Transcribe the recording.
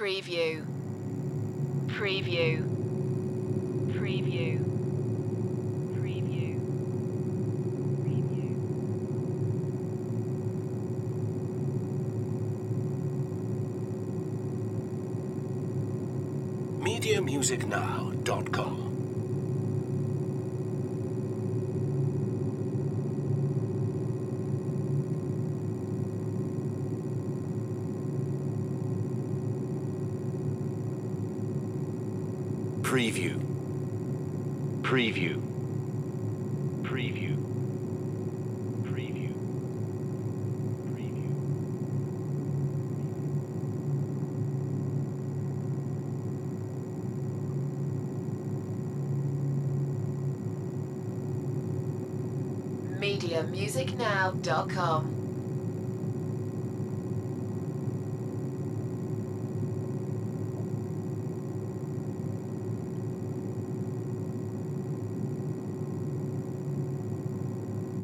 Preview. Preview. Preview. Preview. Preview. MediaMusicNow.com. Preview. Preview. Preview. Preview. Preview. MediaMusicNow.com.